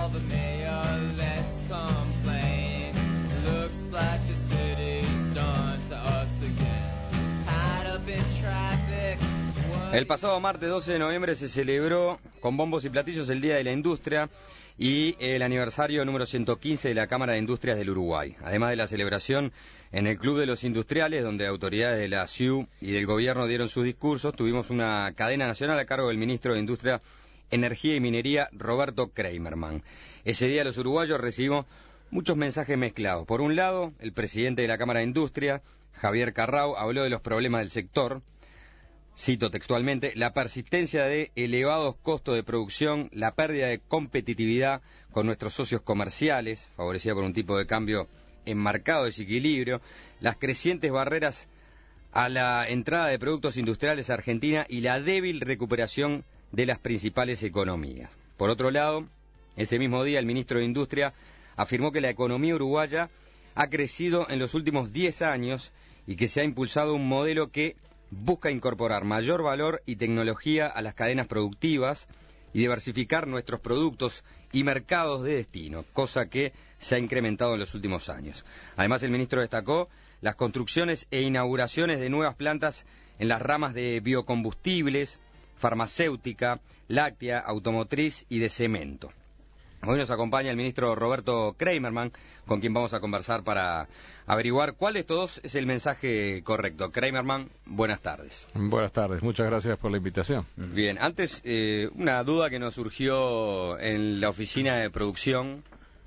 El pasado martes 12 de noviembre se celebró con bombos y platillos el Día de la Industria y el aniversario número 115 de la Cámara de Industrias del Uruguay. Además de la celebración en el Club de los Industriales, donde autoridades de la CIU y del gobierno dieron sus discursos, tuvimos una cadena nacional a cargo del ministro de Industria, Energía y Minería, Roberto Kramerman. Ese día los uruguayos recibimos muchos mensajes mezclados. Por un lado, el presidente de la Cámara de Industria, Javier Carrau, habló de los problemas del sector. Cito textualmente: la persistencia de elevados costos de producción, la pérdida de competitividad con nuestros socios comerciales, favorecida por un tipo de cambio en marcado desequilibrio, las crecientes barreras a la entrada de productos industriales a Argentina y la débil recuperación de las principales economías. Por otro lado, ese mismo día el ministro de Industria afirmó que la economía uruguaya ha crecido en los últimos 10 años y que se ha impulsado un modelo que busca incorporar mayor valor y tecnología a las cadenas productivas y diversificar nuestros productos y mercados de destino, cosa que se ha incrementado en los últimos años. Además, el ministro destacó las construcciones e inauguraciones de nuevas plantas en las ramas de biocombustibles, farmacéutica, láctea, automotriz y de cemento. Hoy nos acompaña el ministro Roberto Kramerman, con quien vamos a conversar para averiguar cuál de todos es el mensaje correcto. Kramerman, buenas tardes. Buenas tardes, muchas gracias por la invitación. Bien, antes una duda que nos surgió en la oficina de producción.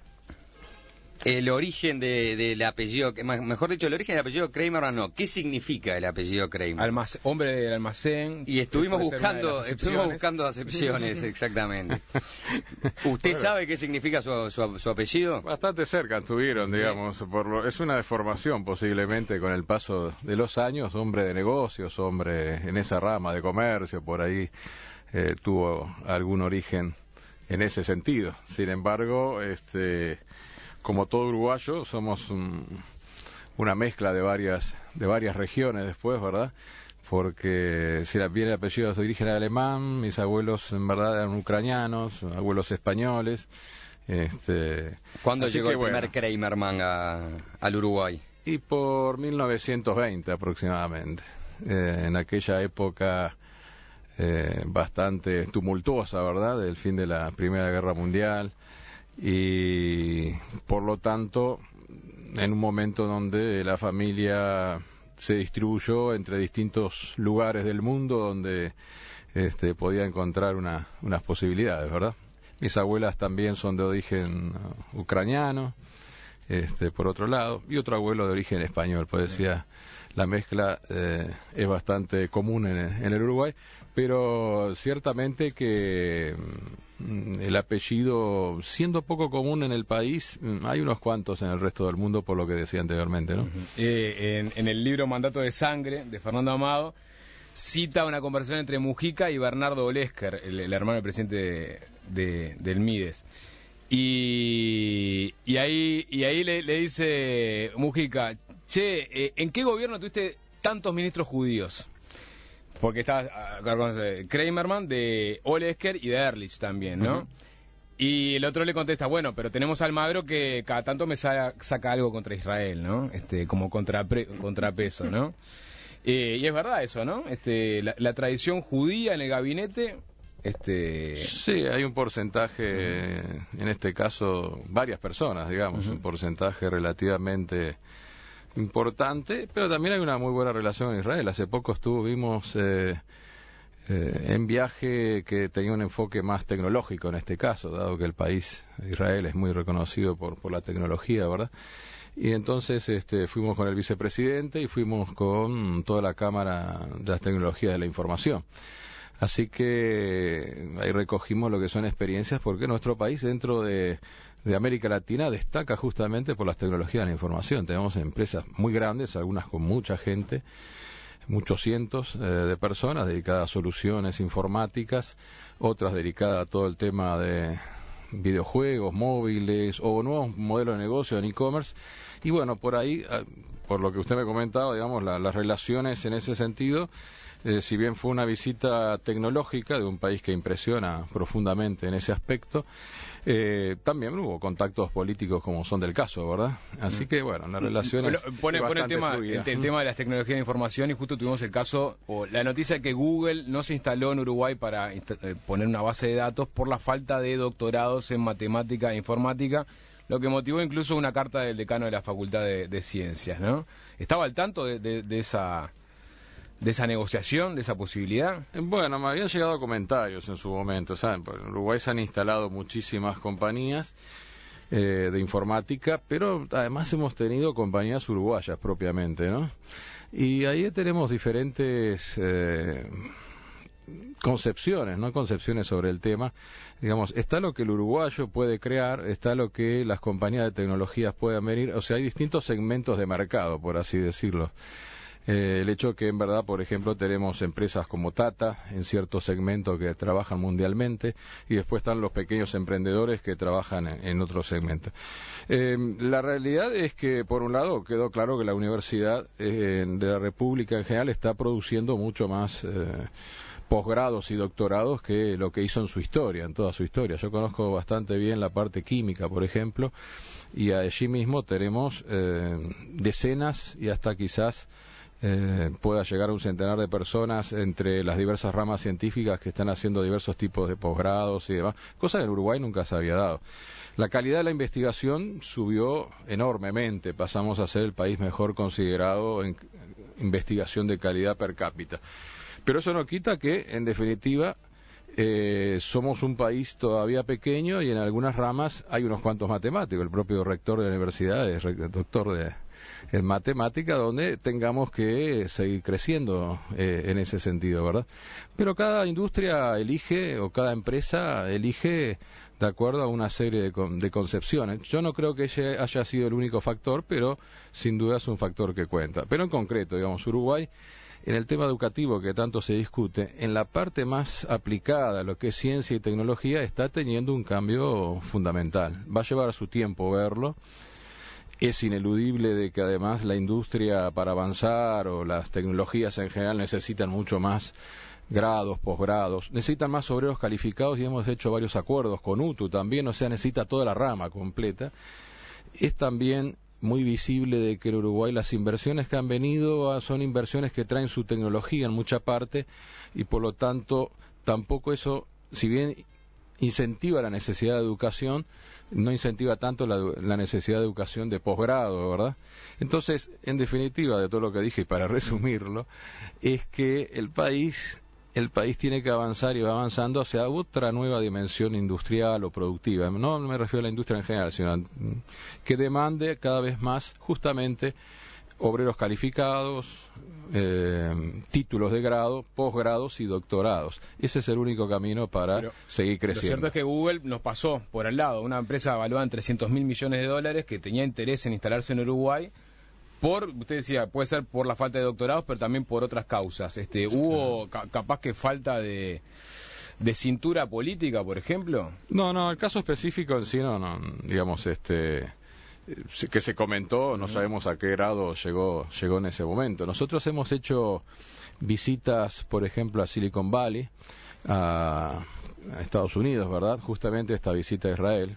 El origen del apellido, mejor dicho, el origen del apellido Kramerman, no. ¿Qué significa el apellido Kramerman? Hombre del almacén. Y estuvimos buscando acepciones, exactamente. ¿Usted sabe qué significa su apellido? Bastante cerca estuvieron, digamos. Sí. Es una deformación posiblemente con el paso de los años. Hombre de negocios, hombre en esa rama de comercio, por ahí tuvo algún origen en ese sentido. Sin embargo, como todo uruguayo, somos una mezcla de varias regiones después, ¿verdad? Porque si viene el apellido de origen alemán, mis abuelos en verdad eran ucranianos, abuelos españoles. ¿Cuándo llegó el primer Kramerman al Uruguay? Y por 1920 aproximadamente. En aquella época bastante tumultuosa, ¿verdad? Del fin de la Primera Guerra Mundial. Y por lo tanto, en un momento donde la familia se distribuyó entre distintos lugares del mundo donde podía encontrar unas posibilidades, ¿verdad? Mis abuelas también son de origen ucraniano, por otro lado, y otro abuelo de origen español. Pues decía, la mezcla es bastante común en el Uruguay, pero ciertamente que el apellido, siendo poco común en el país, hay unos cuantos en el resto del mundo, por lo que decía anteriormente, ¿no? En el libro Mandato de Sangre, de Fernando Amado, cita una conversación entre Mujica y Bernardo Olesker, el hermano del presidente del Mides. Y ahí le dice Mujica: che, ¿en qué gobierno tuviste tantos ministros judíos? Porque estaba Kramerman, de Olesker y de Ehrlich también, ¿no? Uh-huh. Y el otro le contesta: bueno, pero tenemos a Almagro que cada tanto me saca algo contra Israel, ¿no? Como contrapeso, ¿no? Y es verdad eso, ¿no? La tradición judía en el gabinete. Sí, hay un porcentaje, en este caso, varias personas, digamos, un porcentaje relativamente importante, pero también hay una muy buena relación con Israel. Hace poco estuvimos en viaje que tenía un enfoque más tecnológico en este caso, dado que el país, Israel, es muy reconocido por la tecnología, ¿verdad? Y entonces fuimos con el vicepresidente y fuimos con toda la Cámara de las Tecnologías de la Información. Así que ahí recogimos lo que son experiencias, porque nuestro país dentro de América Latina destaca justamente por las tecnologías de la información. Tenemos empresas muy grandes, algunas con mucha gente, muchos cientos de personas dedicadas a soluciones informáticas, otras dedicadas a todo el tema de videojuegos, móviles o nuevos modelos de negocio en e-commerce. Y bueno, por ahí, por lo que usted me comentaba, digamos, las relaciones en ese sentido si bien fue una visita tecnológica de un país que impresiona profundamente en ese aspecto, también hubo contactos políticos como son del caso, ¿verdad? Así que, bueno, la relación es pone el tema de las tecnologías de información, y justo tuvimos el caso, o la noticia de que Google no se instaló en Uruguay para poner una base de datos por la falta de doctorados en matemática e informática, lo que motivó incluso una carta del decano de la Facultad de Ciencias, ¿no? ¿Estaba al tanto de esa negociación, de esa posibilidad? Bueno, me habían llegado comentarios en su momento, ¿saben? En Uruguay se han instalado muchísimas compañías de informática, pero además hemos tenido compañías uruguayas propiamente, ¿no? Y ahí tenemos diferentes concepciones, ¿no? Concepciones sobre el tema. Digamos, está lo que el uruguayo puede crear, está lo que las compañías de tecnologías pueden venir, o sea, hay distintos segmentos de mercado, por así decirlo. El hecho que en verdad, por ejemplo, tenemos empresas como Tata en ciertos segmentos que trabajan mundialmente, y después están los pequeños emprendedores que trabajan en otros segmentos. La realidad es que, por un lado, quedó claro que la Universidad de la República en general está produciendo mucho más posgrados y doctorados que lo que hizo en su historia, en toda su historia. Yo conozco bastante bien la parte química, por ejemplo, y allí mismo tenemos decenas y hasta quizás pueda llegar a un centenar de personas entre las diversas ramas científicas que están haciendo diversos tipos de posgrados y demás, cosa que en Uruguay nunca se había dado. La calidad de la investigación subió enormemente, pasamos a ser el país mejor considerado en investigación de calidad per cápita. Pero eso no quita que, en definitiva, somos un país todavía pequeño y en algunas ramas hay unos cuantos matemáticos. El propio rector de la universidad es doctor en matemática, donde tengamos que seguir creciendo en ese sentido, ¿verdad? Pero cada industria elige, o cada empresa elige de acuerdo a una serie de concepciones. Yo no creo que ese haya sido el único factor, pero sin duda es un factor que cuenta. Pero en concreto, digamos, Uruguay, en el tema educativo que tanto se discute, en la parte más aplicada, lo que es ciencia y tecnología, está teniendo un cambio fundamental. Va a llevar su tiempo verlo. Es ineludible de que además la industria para avanzar, o las tecnologías en general, necesitan mucho más grados, posgrados, necesitan más obreros calificados, y hemos hecho varios acuerdos con UTU también, o sea, necesita toda la rama completa. Es también muy visible de que en Uruguay las inversiones que han venido son inversiones que traen su tecnología en mucha parte, y por lo tanto tampoco eso, si bien incentiva la necesidad de educación, no incentiva tanto la necesidad de educación de posgrado, ¿verdad? Entonces, en definitiva, de todo lo que dije, y para resumirlo, es que el país tiene que avanzar, y va avanzando hacia otra nueva dimensión industrial o productiva. No me refiero a la industria en general, sino que demande cada vez más justamente obreros calificados, títulos de grado, posgrados y doctorados. Ese es el único camino para seguir creciendo. Lo cierto es que Google nos pasó por al lado, una empresa valuada en $300.000 millones que tenía interés en instalarse en Uruguay, usted decía, puede ser por la falta de doctorados, pero también por otras causas. ¿Hubo capaz que falta de cintura política, por ejemplo? No, el caso específico en sí no digamos, que se comentó, no sabemos a qué grado llegó en ese momento. Nosotros hemos hecho visitas, por ejemplo, a Silicon Valley, a Estados Unidos, ¿verdad? Justamente esta visita a Israel.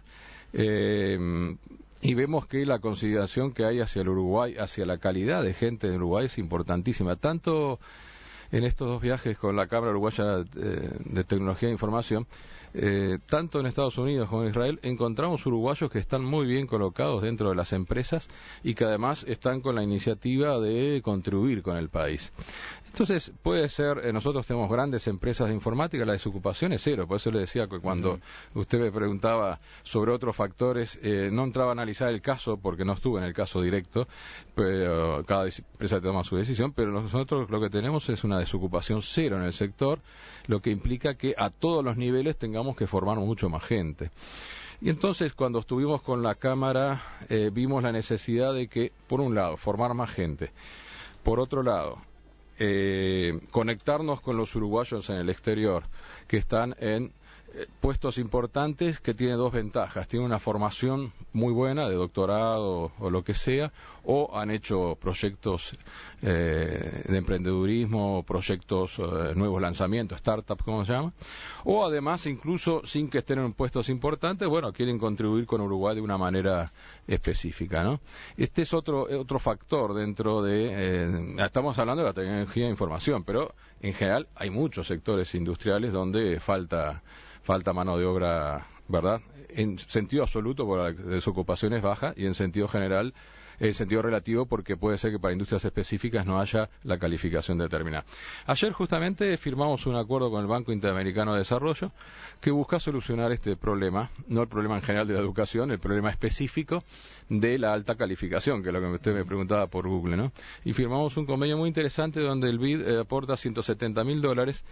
Y vemos que la consideración que hay hacia el Uruguay, hacia la calidad de gente en Uruguay, es importantísima. Tanto en estos dos viajes con la Cámara Uruguaya de Tecnología e Información, tanto en Estados Unidos como en Israel, encontramos uruguayos que están muy bien colocados dentro de las empresas y que además están con la iniciativa de contribuir con el país. Entonces, puede ser, nosotros tenemos grandes empresas de informática, la desocupación es cero. Por eso le decía que cuando usted me preguntaba sobre otros factores, no entraba a analizar el caso, porque no estuve en el caso directo, pero cada empresa toma su decisión, pero nosotros lo que tenemos es una desocupación cero en el sector, lo que implica que a todos los niveles tengamos que formar mucho más gente. Y entonces, cuando estuvimos con la Cámara, vimos la necesidad de que, por un lado, formar más gente, por otro lado, conectarnos con los uruguayos en el exterior que están en puestos importantes que tienen dos ventajas. Tienen una formación muy buena de doctorado o lo que sea, o han hecho proyectos de emprendedurismo, proyectos, nuevos lanzamientos, startups, como se llama, o además, incluso sin que estén en puestos importantes, bueno, quieren contribuir con Uruguay de una manera específica, ¿no? Este es otro factor dentro de... estamos hablando de la tecnología de información, pero en general hay muchos sectores industriales donde falta mano de obra, ¿verdad? En sentido absoluto, porque la desocupación es baja, y en sentido general, en sentido relativo, porque puede ser que para industrias específicas no haya la calificación determinada. Ayer justamente firmamos un acuerdo con el Banco Interamericano de Desarrollo que busca solucionar este problema, no el problema en general de la educación, el problema específico de la alta calificación, que es lo que usted me preguntaba por Google, ¿no? Y firmamos un convenio muy interesante donde el BID aporta $170.000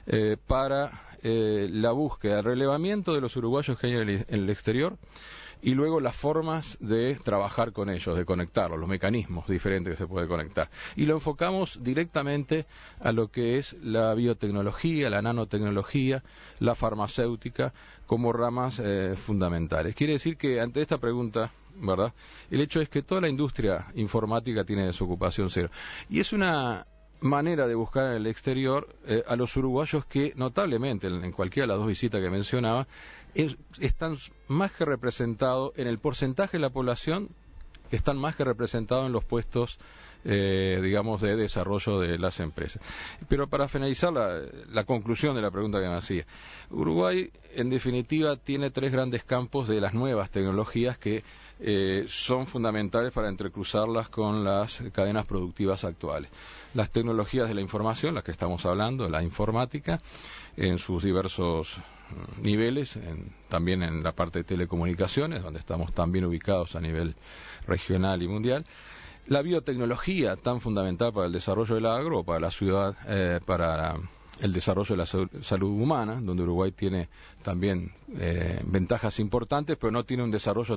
para la búsqueda, el relevamiento de los uruguayos que hay en el exterior, y luego las formas de trabajar con ellos, de conectarlos, los mecanismos diferentes que se puede conectar. Y lo enfocamos directamente a lo que es la biotecnología, la nanotecnología, la farmacéutica, como ramas fundamentales. Quiere decir que ante esta pregunta, ¿verdad?, el hecho es que toda la industria informática tiene desocupación cero. Y es una manera de buscar en el exterior a los uruguayos que notablemente en cualquiera de las dos visitas que mencionaba están más que representados en el porcentaje de la población, están más que representados en los puestos digamos de desarrollo de las empresas. Pero para finalizar la conclusión de la pregunta que me hacía, Uruguay en definitiva tiene tres grandes campos de las nuevas tecnologías que son fundamentales para entrecruzarlas con las cadenas productivas actuales. Las tecnologías de la información, las que estamos hablando, la informática, en sus diversos niveles, también en la parte de telecomunicaciones, donde estamos también ubicados a nivel regional y mundial. La biotecnología, tan fundamental para el desarrollo del agro, para la ciudad, para el desarrollo de la salud humana, donde Uruguay tiene también ventajas importantes, pero no tiene un desarrollo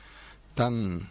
tan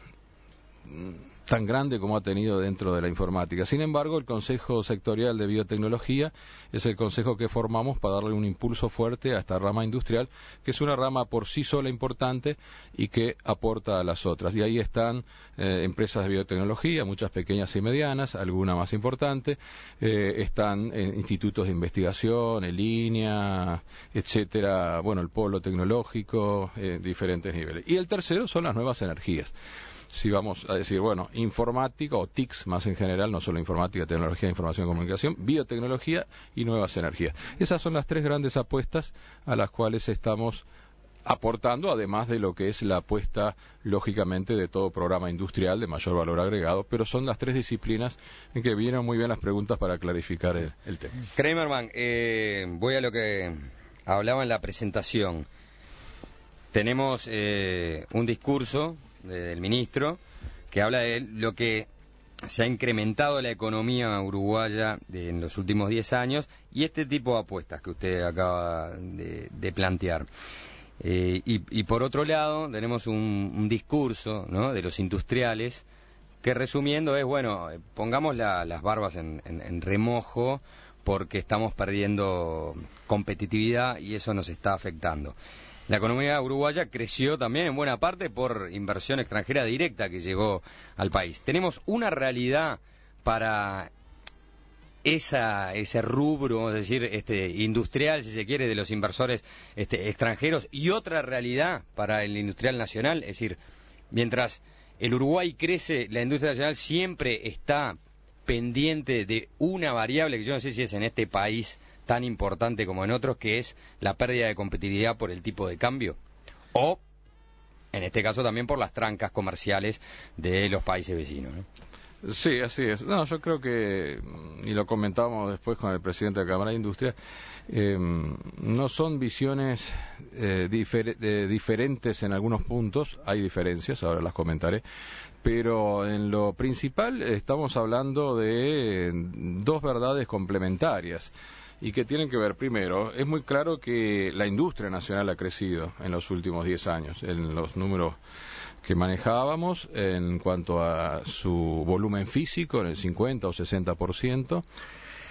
grande como ha tenido dentro de la informática. Sin embargo, el Consejo Sectorial de Biotecnología es el consejo que formamos para darle un impulso fuerte a esta rama industrial, que es una rama por sí sola importante y que aporta a las otras. Y ahí están empresas de biotecnología, muchas pequeñas y medianas, alguna más importante, están institutos de investigación, en línea, etcétera, bueno, el polo tecnológico, diferentes niveles. Y el tercero son las nuevas energías. Si vamos a decir, bueno, informática o TICs más en general, no solo informática, tecnología, información y comunicación, biotecnología y nuevas energías. Esas son las tres grandes apuestas a las cuales estamos aportando, además de lo que es la apuesta, lógicamente, de todo programa industrial de mayor valor agregado, pero son las tres disciplinas en que vienen muy bien las preguntas para clarificar el tema. Kramerman, voy a lo que hablaba en la presentación. Tenemos un discurso del ministro que habla de lo que se ha incrementado la economía uruguaya en los últimos 10 años y este tipo de apuestas que usted acaba de plantear. Y por otro lado tenemos un discurso, ¿no?, de los industriales que, resumiendo, es, bueno, pongamos las barbas en remojo porque estamos perdiendo competitividad y eso nos está afectando. La economía uruguaya creció también en buena parte por inversión extranjera directa que llegó al país. Tenemos una realidad para ese rubro, es decir, industrial, si se quiere, de los inversores extranjeros, y otra realidad para el industrial nacional. Es decir, mientras el Uruguay crece, la industria nacional siempre está pendiente de una variable que yo no sé si es en este país tan importante como en otros, que es la pérdida de competitividad por el tipo de cambio, o en este caso también por las trancas comerciales de los países vecinos, ¿no? Sí, así es. No, yo creo que, y lo comentábamos después con el presidente de la Cámara de Industria, no son visiones diferentes en algunos puntos, hay diferencias, ahora las comentaré, pero en lo principal estamos hablando de dos verdades complementarias y que tienen que ver, primero, es muy claro que la industria nacional ha crecido en los últimos 10 años, en los números que manejábamos, en cuanto a su volumen físico, en el 50 o 60%,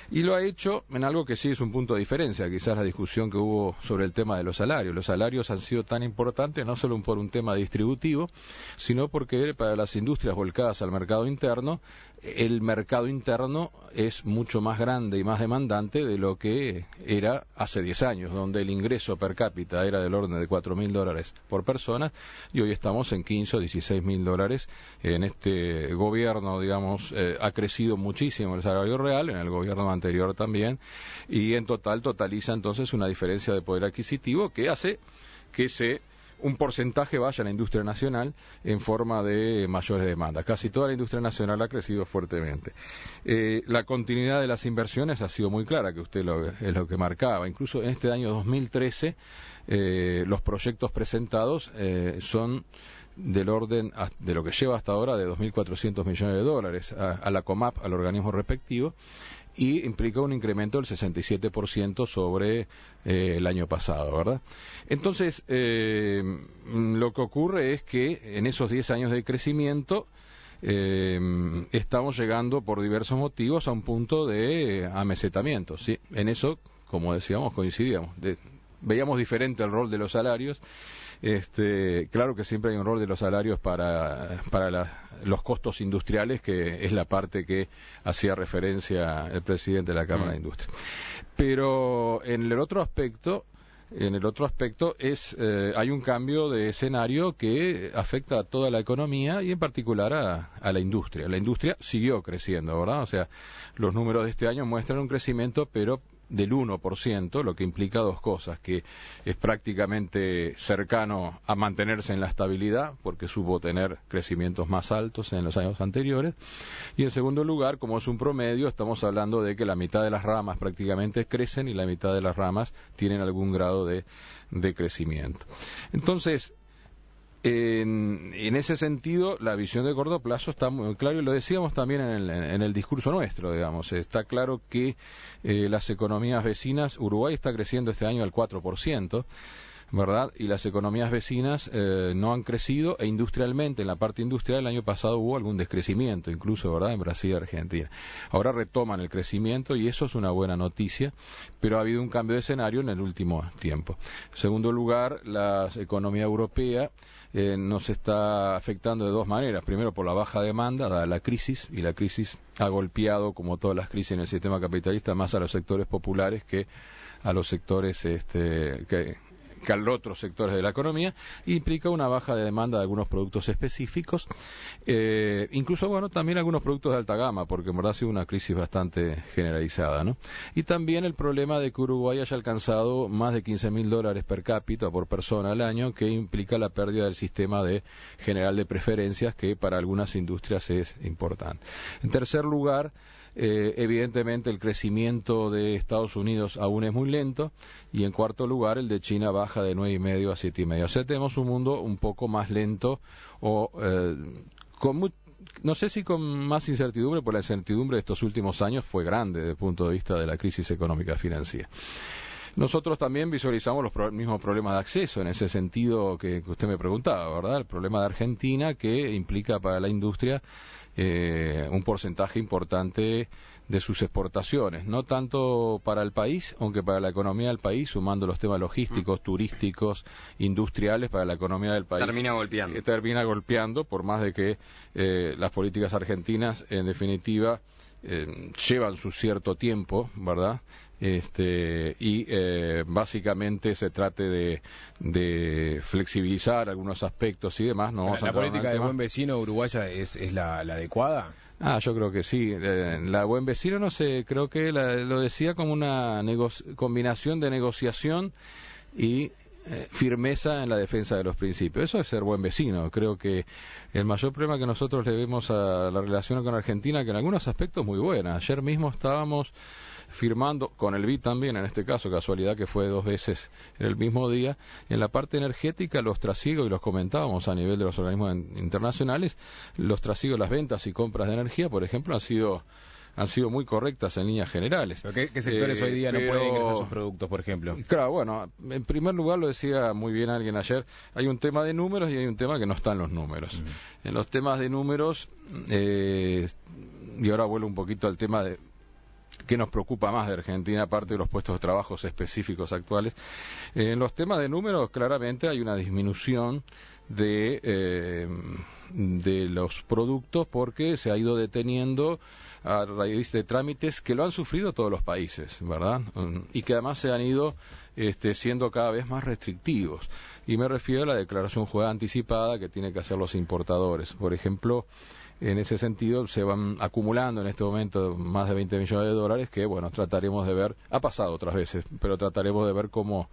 Y lo ha hecho en algo que sí es un punto de diferencia, quizás la discusión que hubo sobre el tema de los salarios. Los salarios han sido tan importantes no solo por un tema distributivo, sino porque para las industrias volcadas al mercado interno, el mercado interno es mucho más grande y más demandante de lo que era hace 10 años, donde el ingreso per cápita era del orden de $4.000 por persona, y hoy estamos en 15 o 16.000 dólares. En este gobierno, digamos, ha crecido muchísimo el salario real, en el gobierno anterior también, y en total totaliza entonces una diferencia de poder adquisitivo que hace que un porcentaje vaya a la industria nacional en forma de mayores demandas. Casi toda la industria nacional ha crecido fuertemente. La continuidad de las inversiones ha sido muy clara, que usted es lo que marcaba. Incluso en este año 2013, los proyectos presentados son del orden de lo que lleva hasta ahora de 2.400 millones de dólares a la COMAP, al organismo respectivo, y implica un incremento del 67% sobre el año pasado, ¿verdad? Entonces, lo que ocurre es que en esos 10 años de crecimiento estamos llegando por diversos motivos a un punto de amesetamiento, ¿sí? En eso, como decíamos, coincidíamos. Veíamos diferente el rol de los salarios. Claro que siempre hay un rol de los salarios para los costos industriales, que es la parte que hacía referencia el presidente de la Cámara de Industria. Pero en el otro aspecto hay un cambio de escenario que afecta a toda la economía y en particular a la industria. La industria siguió creciendo, ¿verdad? O sea, los números de este año muestran un crecimiento, pero del 1%, lo que implica dos cosas: que es prácticamente cercano a mantenerse en la estabilidad, porque supo tener crecimientos más altos en los años anteriores, y en segundo lugar, como es un promedio, estamos hablando de que la mitad de las ramas prácticamente crecen y la mitad de las ramas tienen algún grado de crecimiento. Entonces, en ese sentido, la visión de corto plazo está muy clara, y lo decíamos también en el discurso nuestro, digamos. Está claro que las economías vecinas, Uruguay está creciendo este año al 4%, ¿verdad? Y las economías vecinas no han crecido, e industrialmente, en la parte industrial, el año pasado hubo algún descrecimiento, incluso, ¿verdad?, en Brasil y Argentina. Ahora retoman el crecimiento y eso es una buena noticia, pero ha habido un cambio de escenario en el último tiempo. En segundo lugar, la economía europea nos está afectando de dos maneras. Primero, por la baja demanda, dada la crisis, y la crisis ha golpeado, como todas las crisis en el sistema capitalista, más a los sectores populares que a los sectores que a los otros sectores de la economía, implica una baja de demanda de algunos productos específicos, incluso, bueno, también algunos productos de alta gama, porque en verdad ha sido una crisis bastante generalizada, ¿no? Y también el problema de que Uruguay haya alcanzado más de 15.000 dólares per cápita por persona al año, que implica la pérdida del sistema general de preferencias, que para algunas industrias es importante. En tercer lugar, evidentemente el crecimiento de Estados Unidos aún es muy lento, y en cuarto lugar el de China baja de 9,5 a 7,5. O sea, tenemos un mundo un poco más lento, o no sé si con más incertidumbre, porque la incertidumbre de estos últimos años fue grande desde el punto de vista de la crisis económica financiera. Nosotros también visualizamos los mismos problemas de acceso, en ese sentido que usted me preguntaba, ¿verdad? El problema de Argentina, que implica para la industria un porcentaje importante de sus exportaciones, no tanto para el país, aunque para la economía del país, sumando los temas logísticos, turísticos, industriales, para la economía del país termina golpeando, por más de que las políticas argentinas, en definitiva, llevan su cierto tiempo, ¿verdad? Básicamente se trate de flexibilizar algunos aspectos y demás. No vamos ¿La política de buen vecino uruguaya es la adecuada? Yo creo que sí. La buen vecino, no sé, creo que lo decía como una combinación de negociación y firmeza en la defensa de los principios. Eso es ser buen vecino. Creo que el mayor problema que nosotros le vemos a la relación con Argentina, que en algunos aspectos es muy buena. Ayer mismo estábamos firmando, con el BID también, en este caso, casualidad que fue 2 veces en el mismo día, en la parte energética, los trasiegos, y los comentábamos a nivel de los organismos internacionales, los trasiegos, las ventas y compras de energía, por ejemplo, han sido muy correctas en líneas generales. ¿Pero qué sectores hoy día no pueden ingresar sus productos, por ejemplo? Claro, bueno, en primer lugar, lo decía muy bien alguien ayer, hay un tema de números y hay un tema que no está en los números. En los temas de números, y ahora vuelvo un poquito al tema qué nos preocupa más de Argentina, aparte de los puestos de trabajo específicos actuales. En los temas de números, claramente hay una disminución de los productos porque se ha ido deteniendo a raíz de trámites que lo han sufrido todos los países, ¿verdad? Y que además se han ido siendo cada vez más restrictivos. Y me refiero a la declaración jurada anticipada que tienen que hacer los importadores. Por ejemplo, en ese sentido se van acumulando en este momento más de 20 millones de dólares que, bueno, trataremos de ver, ha pasado otras veces, pero trataremos de ver cómo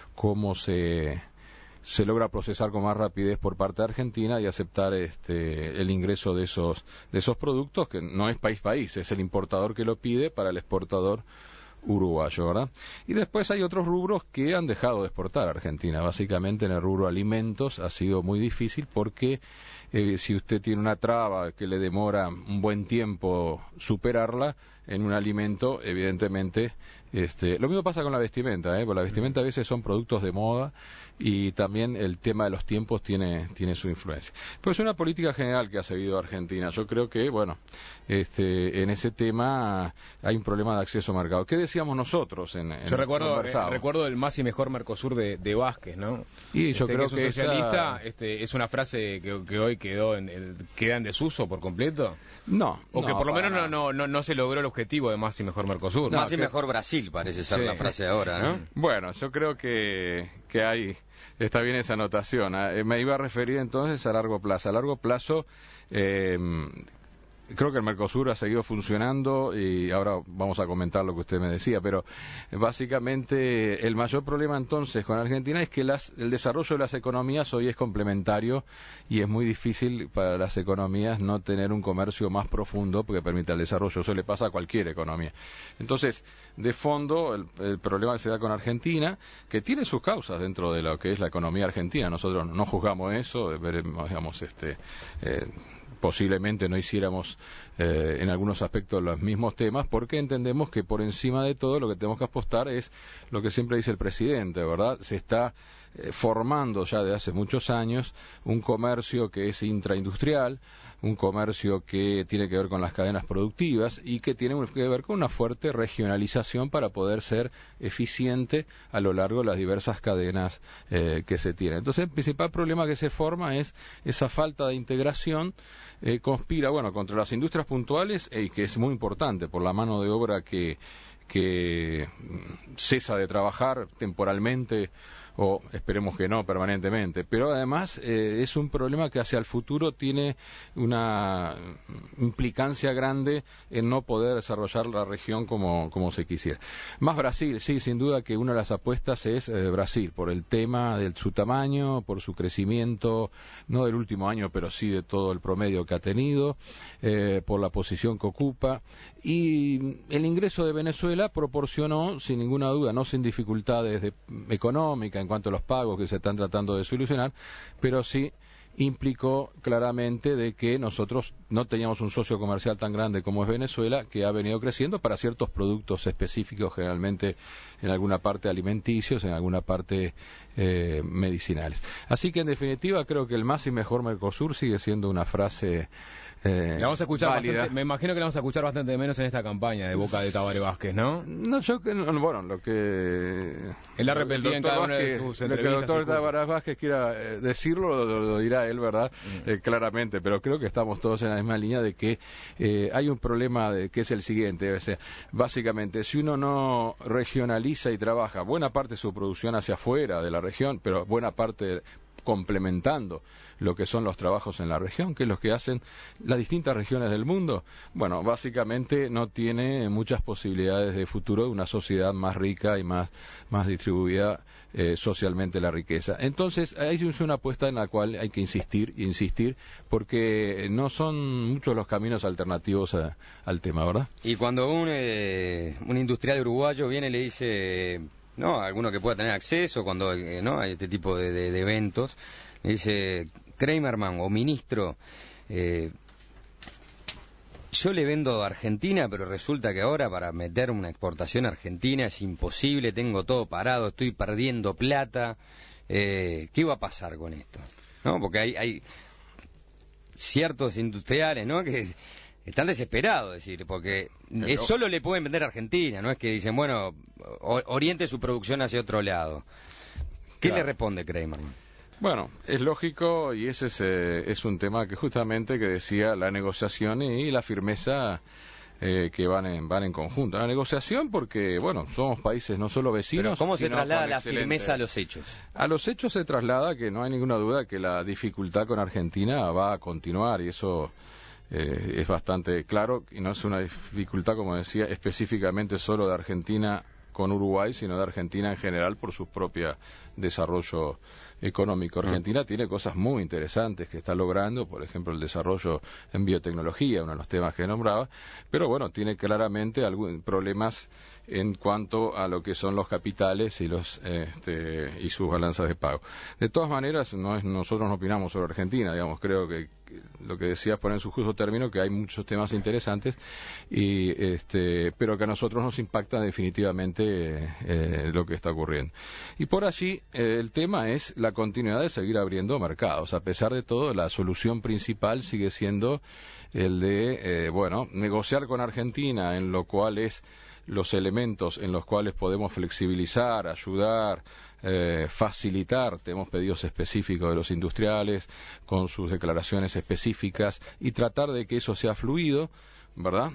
se logra procesar con más rapidez por parte de Argentina y aceptar el ingreso de esos productos, que no es país, es el importador que lo pide para el exportador uruguayo, ¿verdad? Y después hay otros rubros que han dejado de exportar a Argentina. Básicamente en el rubro alimentos ha sido muy difícil porque si usted tiene una traba que le demora un buen tiempo superarla, en un alimento, evidentemente, lo mismo pasa con la vestimenta, porque la vestimenta a veces son productos de moda y también el tema de los tiempos tiene su influencia. Pues es una política general que ha seguido Argentina. Yo creo que, bueno, en ese tema hay un problema de acceso a mercado. ¿Qué decíamos nosotros Yo recuerdo el más y mejor Mercosur de Vázquez, ¿no? Y yo creo que es un socialista, es una frase que hoy queda en desuso por completo. No. O que por lo menos no se logró el objetivo de más y mejor Mercosur. Más y mejor Brasil parece ser la frase de ahora, ¿no? Bueno, yo creo que hay, está bien esa anotación. Me iba a referir entonces a largo plazo. A largo plazo, creo que el Mercosur ha seguido funcionando y ahora vamos a comentar lo que usted me decía, pero básicamente el mayor problema entonces con Argentina es que el desarrollo de las economías hoy es complementario y es muy difícil para las economías no tener un comercio más profundo que permita el desarrollo. Eso le pasa a cualquier economía. Entonces, de fondo, el problema que se da con Argentina, que tiene sus causas dentro de lo que es la economía argentina. Nosotros no juzgamos eso, veremos, digamos, posiblemente no hiciéramos en algunos aspectos los mismos temas, porque entendemos que por encima de todo lo que tenemos que apostar es lo que siempre dice el presidente, ¿verdad? Se está formando ya de hace muchos años un comercio que es intraindustrial, un comercio que tiene que ver con las cadenas productivas y que tiene que ver con una fuerte regionalización para poder ser eficiente a lo largo de las diversas cadenas que se tienen. Entonces, el principal problema que se forma es esa falta de integración, conspira, contra las industrias puntuales, y que es muy importante por la mano de obra que cesa de trabajar temporalmente, o esperemos que no permanentemente, pero además es un problema que hacia el futuro tiene una implicancia grande en no poder desarrollar la región como se quisiera. Más Brasil, sí, sin duda que una de las apuestas es Brasil, por el tema de su tamaño, por su crecimiento, no del último año, pero sí de todo el promedio que ha tenido, por la posición que ocupa, y el ingreso de Venezuela proporcionó, sin ninguna duda, no sin dificultades económicas en cuanto a los pagos que se están tratando de solucionar, pero sí implicó claramente de que nosotros no teníamos un socio comercial tan grande como es Venezuela, que ha venido creciendo para ciertos productos específicos, generalmente en alguna parte alimenticios, en alguna parte medicinales. Así que en definitiva creo que el más y mejor Mercosur sigue siendo una frase la vamos a escuchar válida. Me imagino que la vamos a escuchar bastante menos en esta campaña de boca de Tabaré Vázquez, ¿no? No, lo que él ha repetido en cada una de sus entrevistas. Lo que el doctor Tabaré Vázquez quiera decirlo, lo dirá él, ¿verdad? Claramente, pero creo que estamos todos en la misma línea de que hay un problema que es el siguiente, o sea, básicamente, si uno no regionaliza y trabaja buena parte de su producción hacia afuera de la región, pero buena parte complementando lo que son los trabajos en la región, que es lo que hacen las distintas regiones del mundo, básicamente no tiene muchas posibilidades de futuro de una sociedad más rica y más distribuida socialmente la riqueza. Entonces, ahí es una apuesta en la cual hay que insistir, porque no son muchos los caminos alternativos al tema, ¿verdad? Y cuando un industrial uruguayo viene y le dice, alguno que pueda tener acceso cuando hay este tipo de eventos, le dice, Kramerman o ministro, yo le vendo a Argentina, pero resulta que ahora para meter una exportación a Argentina es imposible, tengo todo parado, estoy perdiendo plata, ¿qué va a pasar con esto? Porque hay ciertos industriales, que están desesperados, decir, porque solo le pueden vender a Argentina, no es que dicen, bueno, oriente su producción hacia otro lado. ¿Qué le responde Kramerman? Bueno, es lógico, y ese es un tema que justamente que decía la negociación y la firmeza que van en conjunto. La negociación porque, bueno, somos países no solo vecinos. Pero ¿cómo se traslada la firmeza a los hechos? A los hechos se traslada que no hay ninguna duda que la dificultad con Argentina va a continuar, y eso es bastante claro, y no es una dificultad, como decía, específicamente solo de Argentina con Uruguay, sino de Argentina en general por su propio desarrollo económico. Argentina tiene cosas muy interesantes que está logrando, por ejemplo el desarrollo en biotecnología, uno de los temas que nombraba, pero bueno, tiene claramente algunos problemas en cuanto a lo que son los capitales y y sus balanzas de pago. De todas maneras, nosotros no opinamos sobre Argentina, digamos, creo que lo que decías poner en su justo término, que hay muchos temas interesantes, pero que a nosotros nos impacta definitivamente lo que está ocurriendo. Y por allí el tema es la continuidad de seguir abriendo mercados. A pesar de todo, la solución principal sigue siendo el de, negociar con Argentina, en lo cual es los elementos en los cuales podemos flexibilizar, ayudar, facilitar. Tenemos pedidos específicos de los industriales con sus declaraciones específicas y tratar de que eso sea fluido, ¿verdad?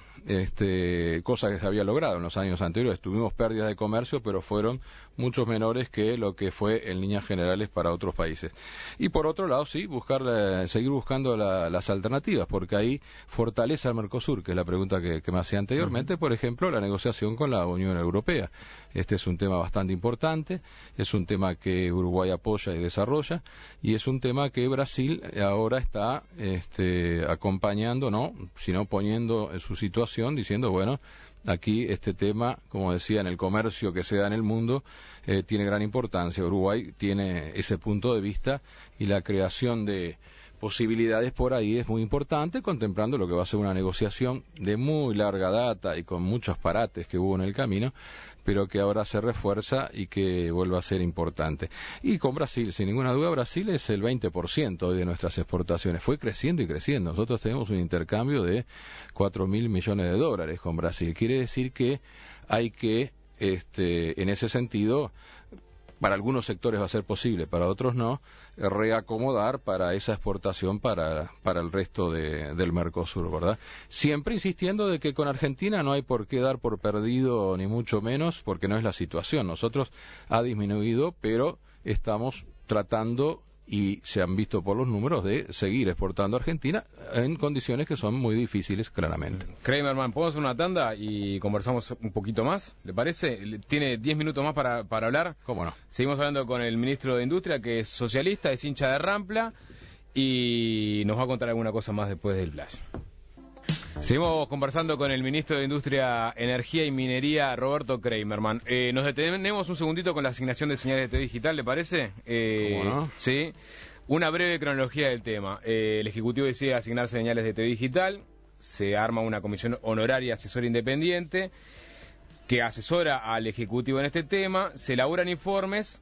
Cosa que se había logrado en los años anteriores. Tuvimos pérdidas de comercio, pero fueron muchos menores que lo que fue en líneas generales para otros países. Y por otro lado, sí, seguir buscando las alternativas, porque ahí fortalece al Mercosur, que es la pregunta que me hacía anteriormente, por ejemplo, la negociación con la Unión Europea. Este es un tema bastante importante, es un tema que Uruguay apoya y desarrolla, y es un tema que Brasil ahora está acompañando, no, sino poniendo en su situación, diciendo, bueno, aquí este tema, como decía, en el comercio que se da en el mundo, tiene gran importancia. Uruguay tiene ese punto de vista y la creación de posibilidades por ahí es muy importante, contemplando lo que va a ser una negociación de muy larga data y con muchos parates que hubo en el camino, pero que ahora se refuerza y que vuelve a ser importante. Y con Brasil, sin ninguna duda, Brasil es el 20% hoy de nuestras exportaciones. Fue creciendo y creciendo. Nosotros tenemos un intercambio de 4.000 millones de dólares con Brasil. Quiere decir que hay que, en ese sentido, para algunos sectores va a ser posible, para otros no, reacomodar para esa exportación para el resto del Mercosur, ¿verdad? Siempre insistiendo de que con Argentina no hay por qué dar por perdido, ni mucho menos, porque no es la situación. Nosotros ha disminuido, pero estamos tratando, y se han visto por los números, de seguir exportando a Argentina en condiciones que son muy difíciles, claramente. Kramerman, ¿podemos hacer una tanda y conversamos un poquito más? ¿Le parece? ¿Tiene 10 minutos más para hablar? ¿Cómo no? Seguimos hablando con el ministro de Industria, que es socialista, es hincha de Rampla, y nos va a contar alguna cosa más después del flash. Seguimos conversando con el ministro de Industria, Energía y Minería, Roberto Kramerman. Nos detenemos un segundito con la asignación de señales de TV digital, ¿le parece? ¿Cómo no? Sí. Una breve cronología del tema. El Ejecutivo decide asignar señales de TV digital, se arma una comisión honoraria asesora independiente que asesora al Ejecutivo en este tema, se elaboran informes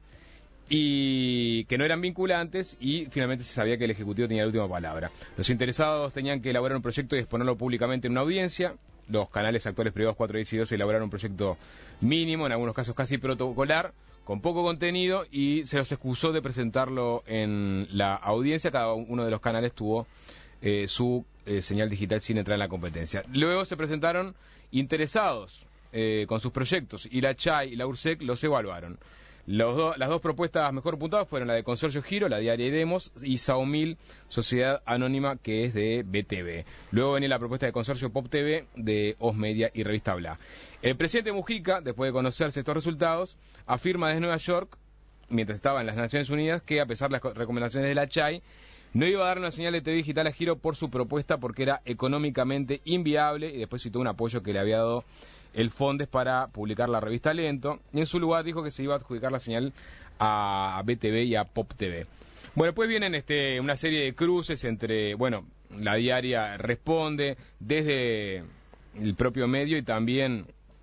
y que no eran vinculantes, y finalmente se sabía que el Ejecutivo tenía la última palabra. Los interesados tenían que elaborar un proyecto y exponerlo públicamente en una audiencia. Los canales actuales privados 4, 10 y 12 elaboraron un proyecto mínimo, en algunos casos casi protocolar, con poco contenido, y se los excusó de presentarlo en la audiencia. Cada uno de los canales tuvo su señal digital sin entrar en la competencia. Luego se presentaron interesados con sus proyectos, y la CHAI y la URSEC los evaluaron. Las dos propuestas mejor puntadas fueron la de Consorcio Giro, la Diaria y Demos, y Saumil, Sociedad Anónima, que es de BTV. Luego venía la propuesta de Consorcio Pop TV, de Osmedia y Revista Bla. El presidente Mujica, después de conocerse estos resultados, afirma desde Nueva York, mientras estaba en las Naciones Unidas, que a pesar de las recomendaciones de la CHAI, no iba a dar una señal de TV digital a Giro por su propuesta, porque era económicamente inviable, y después citó un apoyo que le había dado el Fondes para publicar la revista Lento, y en su lugar dijo que se iba a adjudicar la señal a BTV y a Pop TV. Bueno, pues vienen una serie de cruces entre, la Diaria responde desde el propio medio y también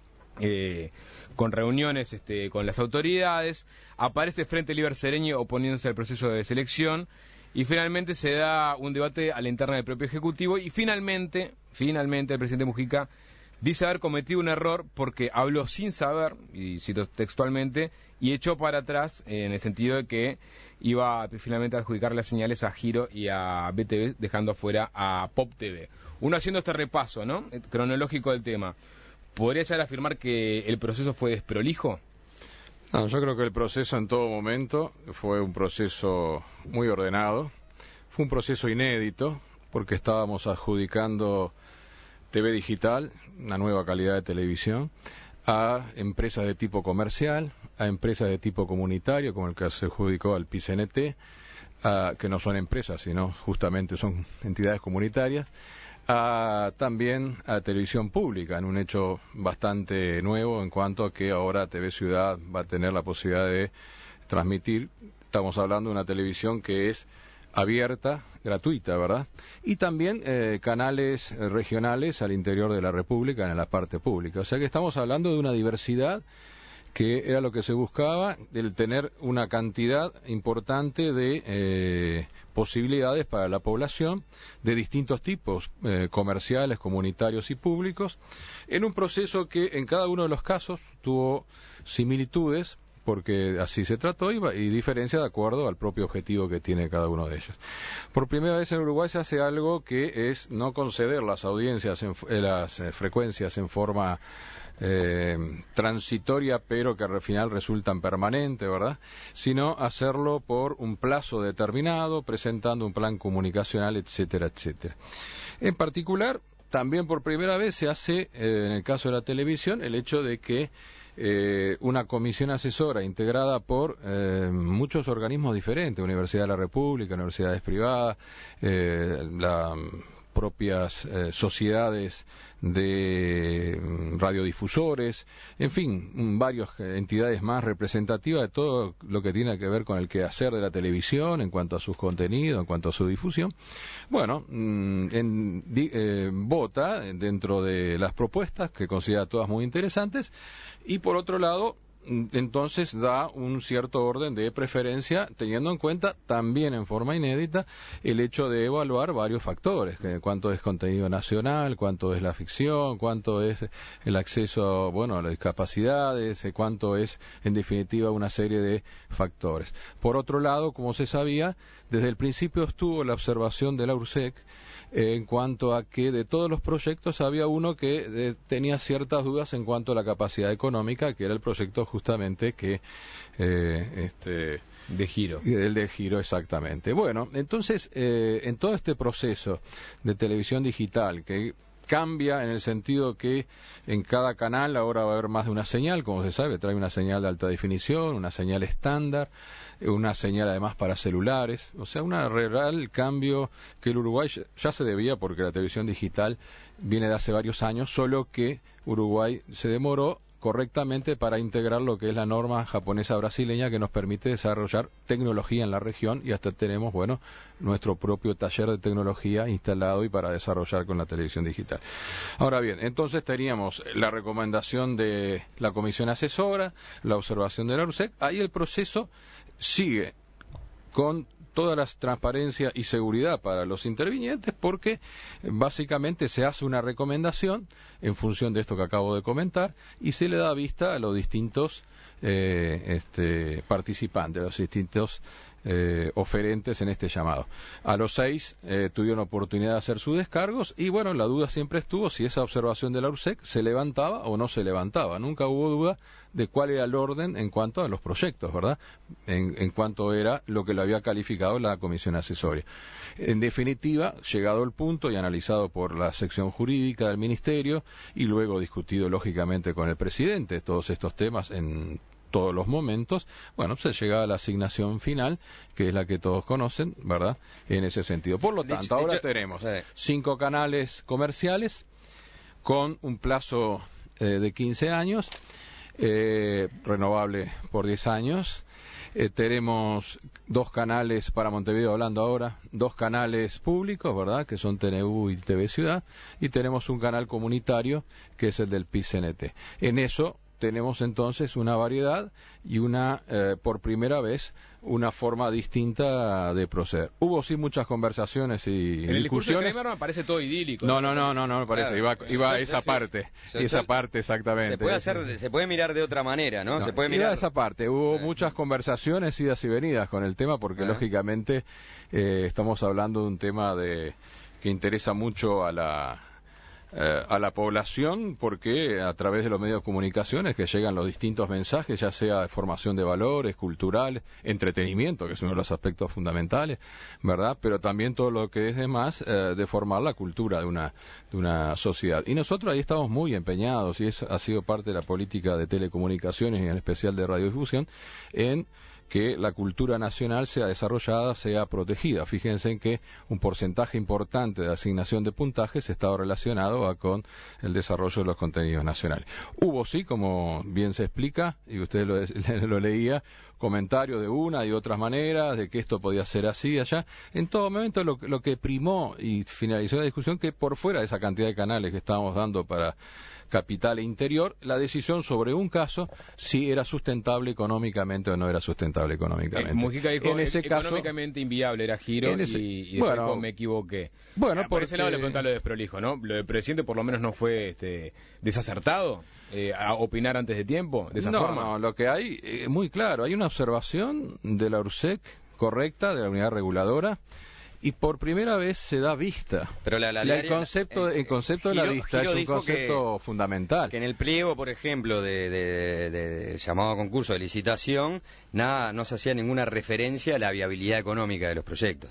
con reuniones con las autoridades. Aparece Frente Libre Sereño oponiéndose al proceso de selección, y finalmente se da un debate a la interna del propio Ejecutivo, y finalmente el presidente Mujica dice haber cometido un error porque habló sin saber, y cito textualmente, y echó para atrás en el sentido de que iba finalmente a adjudicar las señales a Giro y a BTV, dejando afuera a Pop TV. Uno haciendo este repaso, ¿no?, cronológico del tema, ¿podría llegar a afirmar que el proceso fue desprolijo? No, yo creo que el proceso en todo momento fue un proceso muy ordenado, fue un proceso inédito, porque estábamos adjudicando TV digital, una nueva calidad de televisión, a empresas de tipo comercial, a empresas de tipo comunitario, como el que se adjudicó al PICNT, que no son empresas, sino justamente son entidades comunitarias, también a televisión pública, en un hecho bastante nuevo en cuanto a que ahora TV Ciudad va a tener la posibilidad de transmitir. Estamos hablando de una televisión que es abierta, gratuita, ¿verdad? Y también canales regionales al interior de la República, en la parte pública. O sea que estamos hablando de una diversidad que era lo que se buscaba, el tener una cantidad importante de posibilidades para la población de distintos tipos, comerciales, comunitarios y públicos, en un proceso que en cada uno de los casos tuvo similitudes, porque así se trató, y diferencia de acuerdo al propio objetivo que tiene cada uno de ellos. Por primera vez en Uruguay se hace algo que es no conceder las audiencias, las frecuencias en forma transitoria, pero que al final resultan permanentes, ¿verdad?, sino hacerlo por un plazo determinado, presentando un plan comunicacional, etcétera, etcétera. En particular, también por primera vez se hace, en el caso de la televisión, el hecho de que una comisión asesora integrada por muchos organismos diferentes, Universidad de la República, universidades privadas, las propias sociedades de radiodifusores, en fin, varias entidades más representativas de todo lo que tiene que ver con el quehacer de la televisión en cuanto a sus contenidos, en cuanto a su difusión. Bueno, vota dentro de las propuestas, que considera todas muy interesantes, y por otro lado, entonces da un cierto orden de preferencia, teniendo en cuenta también en forma inédita el hecho de evaluar varios factores, cuánto es contenido nacional, cuánto es la ficción, cuánto es el acceso, bueno, a las discapacidades, cuánto es en definitiva una serie de factores. Por otro lado, como se sabía, desde el principio estuvo la observación de la URSEC en cuanto a que de todos los proyectos había uno que tenía ciertas dudas en cuanto a la capacidad económica, que era el proyecto justamente que de Giro. El de Giro, exactamente. Bueno, entonces, en todo este proceso de televisión digital, que cambia en el sentido que en cada canal ahora va a haber más de una señal, como se sabe, trae una señal de alta definición, una señal estándar, una señal además para celulares, o sea, un real cambio que el Uruguay ya se debía, porque la televisión digital viene de hace varios años, solo que Uruguay se demoró correctamente para integrar lo que es la norma japonesa brasileña, que nos permite desarrollar tecnología en la región, y hasta tenemos, bueno, nuestro propio taller de tecnología instalado y para desarrollar con la televisión digital. Ahora bien, entonces teníamos la recomendación de la comisión asesora, la observación de la URSEC, ahí el proceso sigue con toda la transparencia y seguridad para los intervinientes, porque básicamente se hace una recomendación en función de esto que acabo de comentar y se le da vista a los distintos participantes, a los distintos oferentes en este llamado. A los 6 tuvieron oportunidad de hacer sus descargos y bueno, la duda siempre estuvo si esa observación de la URSEC se levantaba o no se levantaba. Nunca hubo duda de cuál era el orden en cuanto a los proyectos, ¿verdad? En cuanto era lo que lo había calificado la comisión asesoria. En definitiva, llegado el punto y analizado por la sección jurídica del Ministerio y luego discutido lógicamente con el presidente todos estos temas en todos los momentos, bueno, se llega a la asignación final, que es la que todos conocen, ¿verdad?, en ese sentido. Por lo tanto, ahora tenemos 5 canales comerciales con un plazo de 15 años, renovable por 10 años. Tenemos 2 canales para Montevideo, hablando ahora, 2 canales públicos, ¿verdad?, que son TNU y TV Ciudad, y tenemos un canal comunitario, que es el del PICNT. En eso tenemos entonces una variedad y por primera vez, una forma distinta de proceder. Hubo sí muchas conversaciones y en el discurso de discusiones. Kramer parece todo idílico. No me parece. Claro, iba a esa parte. Esa parte exactamente. Se puede mirar de otra manera, ¿no? Se puede iba mirar a esa parte. Hubo muchas conversaciones, idas y venidas con el tema, porque lógicamente estamos hablando de un tema que interesa mucho a la población, porque a través de los medios de comunicación es que llegan los distintos mensajes, ya sea de formación de valores, cultural, entretenimiento, que es uno de los aspectos fundamentales, ¿verdad? Pero también todo lo que es demás de formar la cultura de una sociedad. Y nosotros ahí estamos muy empeñados, y eso ha sido parte de la política de telecomunicaciones y en especial de radiodifusión, en que la cultura nacional sea desarrollada, sea protegida. Fíjense en que un porcentaje importante de asignación de puntajes estaba relacionado con el desarrollo de los contenidos nacionales. Hubo sí, como bien se explica, y usted lo leía, comentarios de una y otras maneras, de que esto podía ser así, allá. En todo momento lo que primó y finalizó la discusión, que por fuera de esa cantidad de canales que estábamos dando para capital e interior, la decisión sobre un caso si era sustentable económicamente o no era sustentable económicamente. Mujica dijo en ese económicamente inviable era Giro y bueno, me equivoqué. Bueno, por ese lado le preguntaba lo de desprolijo, ¿no? Lo del presidente por lo menos no fue desacertado a opinar antes de tiempo, de esa forma. No, lo que hay, muy claro, hay una observación de la URSEC correcta, de la unidad reguladora, y por primera vez se da vista. Pero el concepto de la vista es un concepto fundamental. Que en el pliego, por ejemplo, de llamado a concurso de licitación, no se hacía ninguna referencia a la viabilidad económica de los proyectos.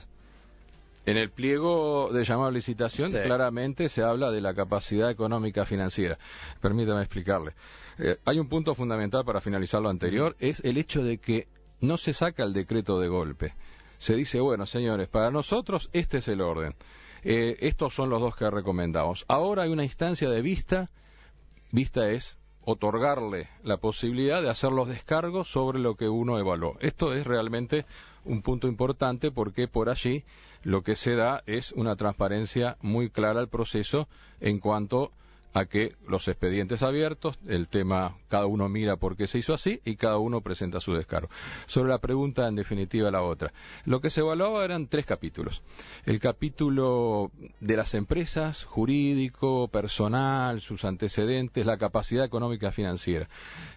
En el pliego de llamado a licitación claramente se habla de la capacidad económica financiera. Permítame explicarle. Hay un punto fundamental para finalizar lo anterior, es el hecho de que no se saca el decreto de golpe. Se dice, bueno, señores, para nosotros este es el orden. Estos son los dos que recomendamos. Ahora hay una instancia de vista. Vista es otorgarle la posibilidad de hacer los descargos sobre lo que uno evaluó. Esto es realmente un punto importante, porque por allí lo que se da es una transparencia muy clara al proceso en cuanto a que los expedientes abiertos, el tema, cada uno mira por qué se hizo así y cada uno presenta su descargo. Sobre la pregunta, en definitiva, la otra. Lo que se evaluaba eran 3 capítulos. El capítulo de las empresas, jurídico, personal, sus antecedentes, la capacidad económica financiera.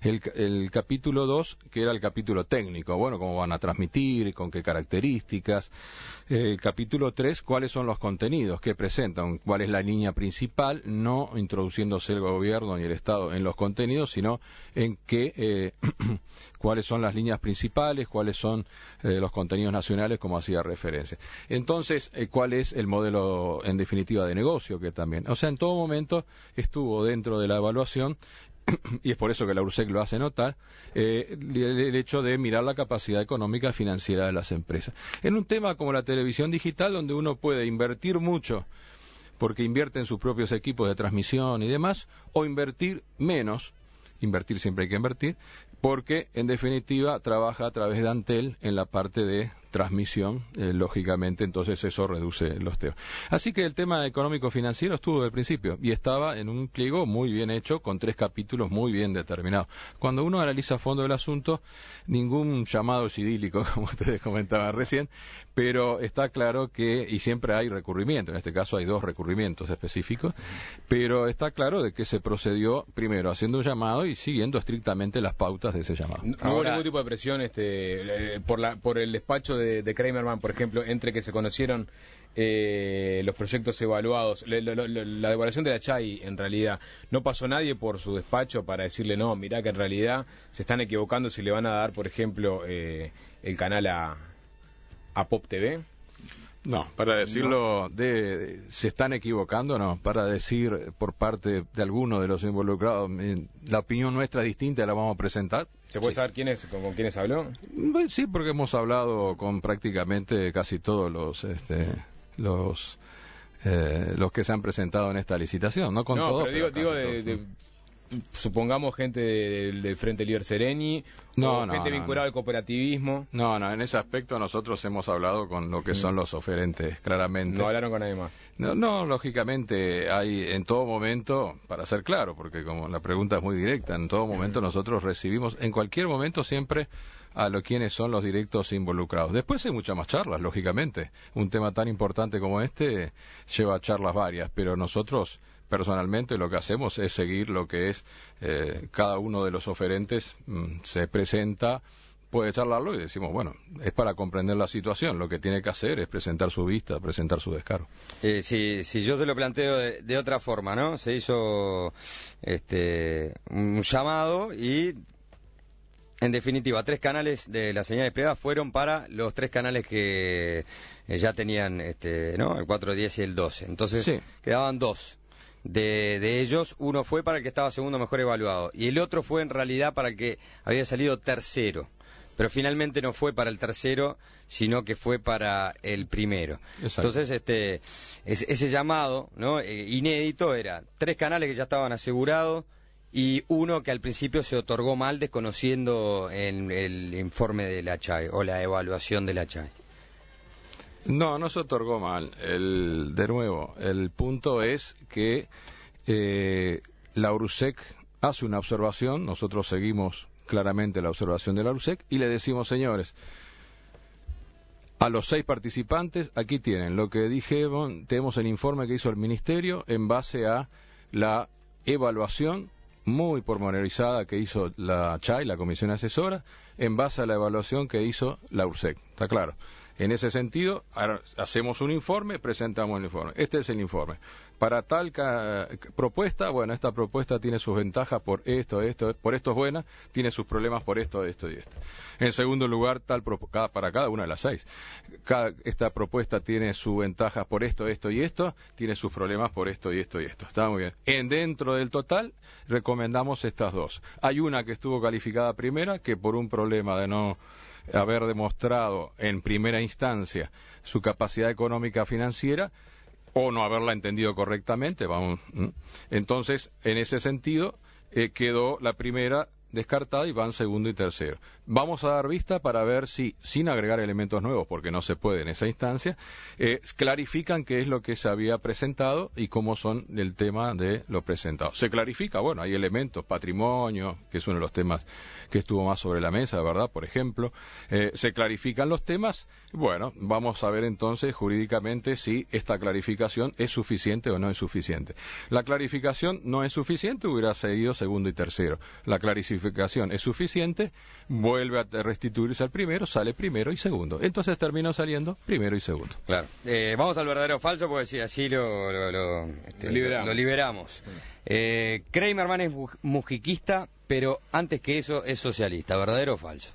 El capítulo 2, que era el capítulo técnico, bueno, cómo van a transmitir, con qué características. Capítulo 3, cuáles son los contenidos que presentan, cuál es la línea principal, no introduciéndose el gobierno ni el Estado en los contenidos, sino en cuáles son las líneas principales, cuáles son los contenidos nacionales, como hacía referencia. Entonces, cuál es el modelo, en definitiva, de negocio, que también. O sea, en todo momento estuvo dentro de la evaluación, y es por eso que la URSEC lo hace notar, el hecho de mirar la capacidad económica financiera de las empresas. En un tema como la televisión digital, donde uno puede invertir mucho, porque invierte en sus propios equipos de transmisión y demás, o invertir menos, invertir siempre hay que invertir, porque en definitiva trabaja a través de Antel en la parte de transmisión, lógicamente, entonces eso reduce los temas. Así que el tema económico-financiero estuvo desde el principio y estaba en un pliego muy bien hecho, con 3 capítulos muy bien determinados. Cuando uno analiza a fondo el asunto, ningún llamado es idílico, como ustedes comentaban recién, pero está claro que, y siempre hay recurrimiento, en este caso hay 2 recurrimientos específicos, pero está claro de que se procedió primero haciendo un llamado y siguiendo estrictamente las pautas de ese llamado. No hubo ningún tipo de presión por el despacho de Kramerman, por ejemplo, entre que se conocieron los proyectos evaluados, la evaluación de la CHAI, en realidad, ¿no pasó nadie por su despacho para decirle, no, mirá que en realidad se están equivocando si le van a dar, por ejemplo, el canal a Pop TV? No, para decirlo, se están equivocando, no. Para decir por parte de alguno de los involucrados, la opinión nuestra es distinta, la vamos a presentar. ¿Se puede saber con quiénes habló? Sí, porque hemos hablado con prácticamente casi todos los que se han presentado en esta licitación, no con todos. Pero digo supongamos gente del Frente Liber Sereni, gente vinculada al cooperativismo. No, en ese aspecto nosotros hemos hablado con lo que son los oferentes, claramente. ¿No hablaron con nadie más? No, lógicamente hay en todo momento, para ser claro, porque como la pregunta es muy directa, en todo momento nosotros recibimos, en cualquier momento siempre a quiénes son los directos involucrados. Después hay muchas más charlas, lógicamente. Un tema tan importante como este lleva charlas varias, pero nosotros personalmente lo que hacemos es seguir lo que es cada uno de los oferentes se presenta, puede charlarlo y decimos, bueno, es para comprender la situación, lo que tiene que hacer es presentar su vista, presentar su descargo. Si yo se lo planteo de otra forma, ¿no? Se hizo un llamado y, en definitiva, 3 canales de las señales privadas fueron para los 3 canales que ya tenían, ¿no? El 4, 10 y el 12. Entonces, sí, quedaban 2. De ellos, uno fue para el que estaba segundo mejor evaluado y el otro fue en realidad para el que había salido tercero. Pero finalmente no fue para el tercero, sino que fue para el primero. Exacto. Entonces, ese llamado, ¿no? Inédito era 3 canales que ya estaban asegurados y uno que al principio se otorgó mal, desconociendo el informe de la CHAE o la evaluación de la CHAE. No se otorgó mal. De nuevo, el punto es que la URSEC hace una observación, nosotros seguimos claramente la observación de la URSEC y le decimos, señores, a los 6 participantes, aquí tienen lo que dijeron, tenemos el informe que hizo el Ministerio en base a la evaluación muy pormenorizada que hizo la CHAI, la Comisión Asesora, en base a la evaluación que hizo la URSEC. ¿Está claro? En ese sentido, ahora hacemos un informe, presentamos el informe. Este es el informe. Para tal propuesta, bueno, esta propuesta tiene sus ventajas por esto, por esto es buena, tiene sus problemas por esto y esto. En segundo lugar, para cada una de las 6. Esta propuesta tiene sus ventajas por esto y esto, tiene sus problemas por esto y esto. Está muy bien. Dentro del total, recomendamos estas 2. Hay una que estuvo calificada primera, que por un problema de no haber demostrado en primera instancia su capacidad económica financiera o no haberla entendido correctamente, entonces en ese sentido quedó la primera descartada y van segundo y tercero. Vamos a dar vista para ver si, sin agregar elementos nuevos, porque no se puede en esa instancia, clarifican qué es lo que se había presentado y cómo son el tema de lo presentado. Se clarifica, bueno, hay elementos, patrimonio, que es uno de los temas que estuvo más sobre la mesa, ¿verdad? Por ejemplo, se clarifican los temas, bueno, vamos a ver entonces jurídicamente si esta clarificación es suficiente o no es suficiente. La clarificación no es suficiente, hubiera seguido segundo y tercero. La clarificación es suficiente, vuelve a restituirse al primero, sale primero y segundo. Entonces terminó saliendo primero y segundo. Claro. Vamos al verdadero o falso, porque si así lo liberamos. Kramerman es mujiquista, pero antes que eso es socialista. ¿Verdadero o falso?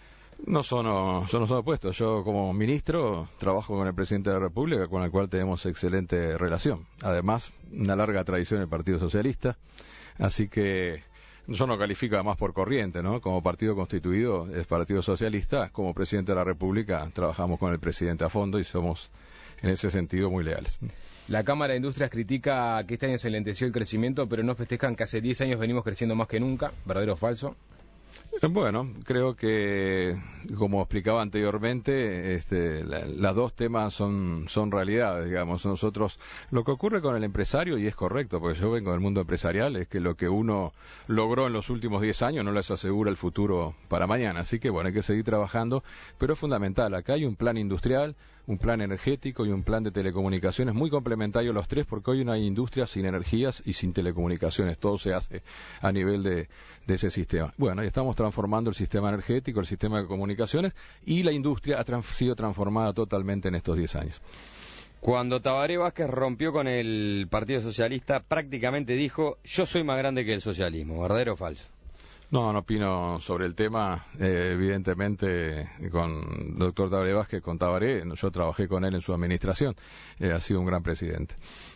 No son opuestos. Yo como ministro trabajo con el presidente de la República, con el cual tenemos excelente relación. Además, una larga tradición del Partido Socialista. Así que yo no califico además por corriente, ¿no? Como partido constituido es Partido Socialista, como presidente de la República trabajamos con el presidente a fondo y somos en ese sentido muy leales. La Cámara de Industrias critica que este año se lenteció el crecimiento, pero no festejan que hace 10 años venimos creciendo más que nunca. ¿Verdadero o falso? Bueno, creo que, como explicaba anteriormente, las 2 temas son realidades, digamos. Nosotros, lo que ocurre con el empresario, y es correcto, porque yo vengo del mundo empresarial, es que lo que uno logró en los últimos 10 años no les asegura el futuro para mañana. Así que, bueno, hay que seguir trabajando, pero es fundamental. Acá hay un plan industrial, un plan energético y un plan de telecomunicaciones muy complementarios los 3, porque hoy no hay industria sin energías y sin telecomunicaciones. Todo se hace a nivel de ese sistema. Bueno, y estamos transformando el sistema energético, el sistema de comunicaciones, y la industria ha sido transformada totalmente en estos 10 años. Cuando Tabaré Vázquez rompió con el Partido Socialista, prácticamente dijo: yo soy más grande que el socialismo. ¿Verdadero o falso? No opino sobre el tema. Evidentemente, con el doctor Tabaré Vázquez, con Tabaré, yo trabajé con él en su administración. Ha sido un gran presidente.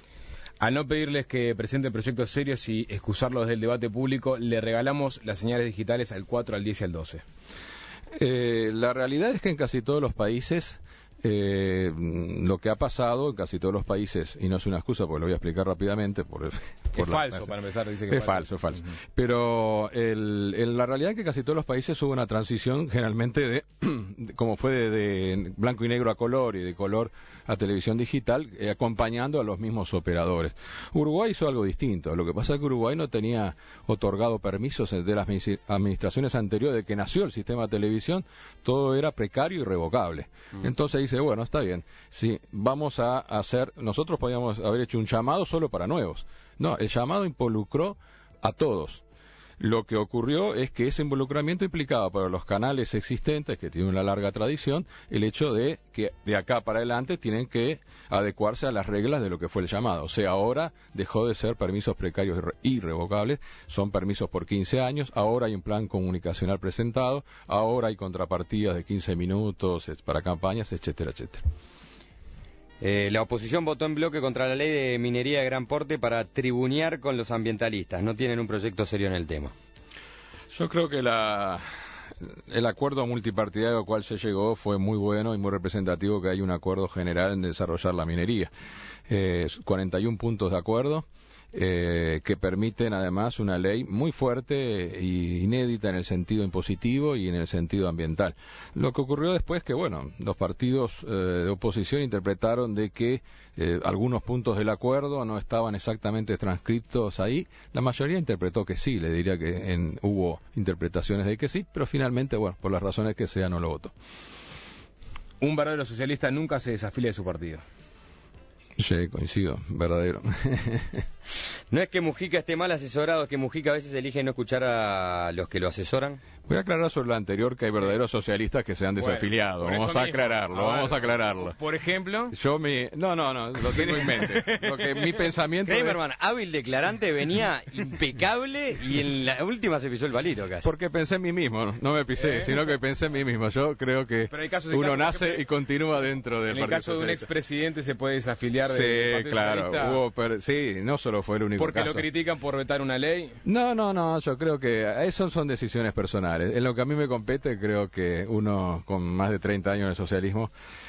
Al no pedirles que presenten proyectos serios y excusarlos del debate público, le regalamos las señales digitales al 4, al 10 y al 12. La realidad es que en casi todos los países lo que ha pasado en casi todos los países, y no es una excusa porque lo voy a explicar rápidamente. Es falso, para empezar, dice que es falso. Uh-huh. Pero la realidad es que casi todos los países hubo una transición generalmente como fue de blanco y negro a color y de color a televisión digital, acompañando a los mismos operadores. Uruguay hizo algo distinto. Lo que pasa es que Uruguay no tenía otorgado permisos de las administraciones anteriores de que nació el sistema de televisión, todo era precario y revocable. Entonces dice, bueno, está bien, sí, vamos a hacer, nosotros podíamos haber hecho un llamado solo para nuevos. No, el llamado involucró a todos. Lo que ocurrió es que ese involucramiento implicaba para los canales existentes, que tienen una larga tradición, el hecho de que de acá para adelante tienen que adecuarse a las reglas de lo que fue el llamado. O sea, ahora dejó de ser permisos precarios irrevocables, son permisos por 15 años, ahora hay un plan comunicacional presentado, ahora hay contrapartidas de 15 minutos para campañas, etcétera, etcétera. La oposición votó en bloque contra la ley de minería de gran porte para tribunear con los ambientalistas. No tienen un proyecto serio en el tema. Yo creo que el acuerdo multipartidario al cual se llegó fue muy bueno y muy representativo, que hay un acuerdo general en desarrollar la minería. 41 puntos de acuerdo. Que permiten además una ley muy fuerte e inédita en el sentido impositivo y en el sentido ambiental. Lo que ocurrió después que, bueno, los partidos de oposición interpretaron de que algunos puntos del acuerdo no estaban exactamente transcritos ahí. La mayoría interpretó que sí, le diría que hubo interpretaciones de que sí, pero finalmente, bueno, por las razones que sea, no lo votó. Un verdadero socialista nunca se desafilia de su partido. Sí, coincido, verdadero. No es que Mujica esté mal asesorado, es que Mujica a veces elige no escuchar a los que lo asesoran. Voy a aclarar sobre lo anterior que hay verdaderos socialistas que se han desafiliado. Bueno, vamos a aclararlo. Por ejemplo. No, lo tengo en mente. Mi pensamiento. Kramerman, hábil declarante, venía impecable y en la última se pisó el palito casi. Porque pensé en mí mismo, no me pisé, sino que pensé en mí mismo. Yo creo que uno nace y continúa dentro del Partido Socialista. En el caso de un expresidente se puede desafiliar del Partido Socialista. Sí, no solo fue el único porque caso. Lo critican por vetar una ley. No, yo creo que eso son decisiones personales. En lo que a mí me compete, creo que uno con más de 30 años de socialismo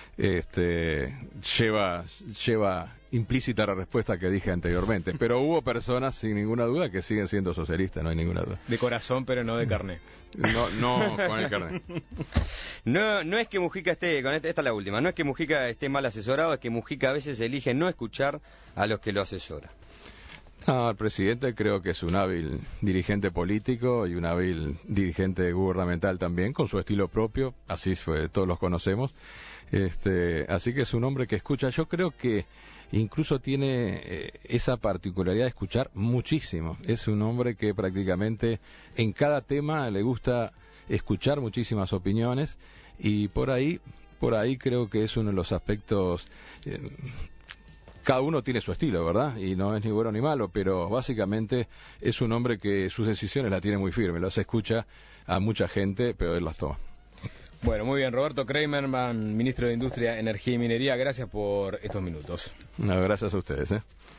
lleva implícita la respuesta que dije anteriormente. Pero hubo personas, sin ninguna duda, que siguen siendo socialistas, no hay ninguna duda. De corazón, pero no de carné. No con el carné. No es que Mujica esté, esta es la última, no es que Mujica esté mal asesorado, es que Mujica a veces elige no escuchar a los que lo asesoran. No, el presidente creo que es un hábil dirigente político y un hábil dirigente gubernamental también, con su estilo propio, así fue, todos los conocemos. Así que es un hombre que escucha. Yo creo que incluso tiene esa particularidad de escuchar muchísimo. Es un hombre que prácticamente en cada tema le gusta escuchar muchísimas opiniones y por ahí creo que es uno de los aspectos. Cada uno tiene su estilo, ¿verdad? Y no es ni bueno ni malo, pero básicamente es un hombre que sus decisiones las tiene muy firmes, las escucha a mucha gente, pero él las toma. Bueno, muy bien, Roberto Kramerman, ministro de Industria, Energía y Minería, gracias por estos minutos. No, gracias a ustedes.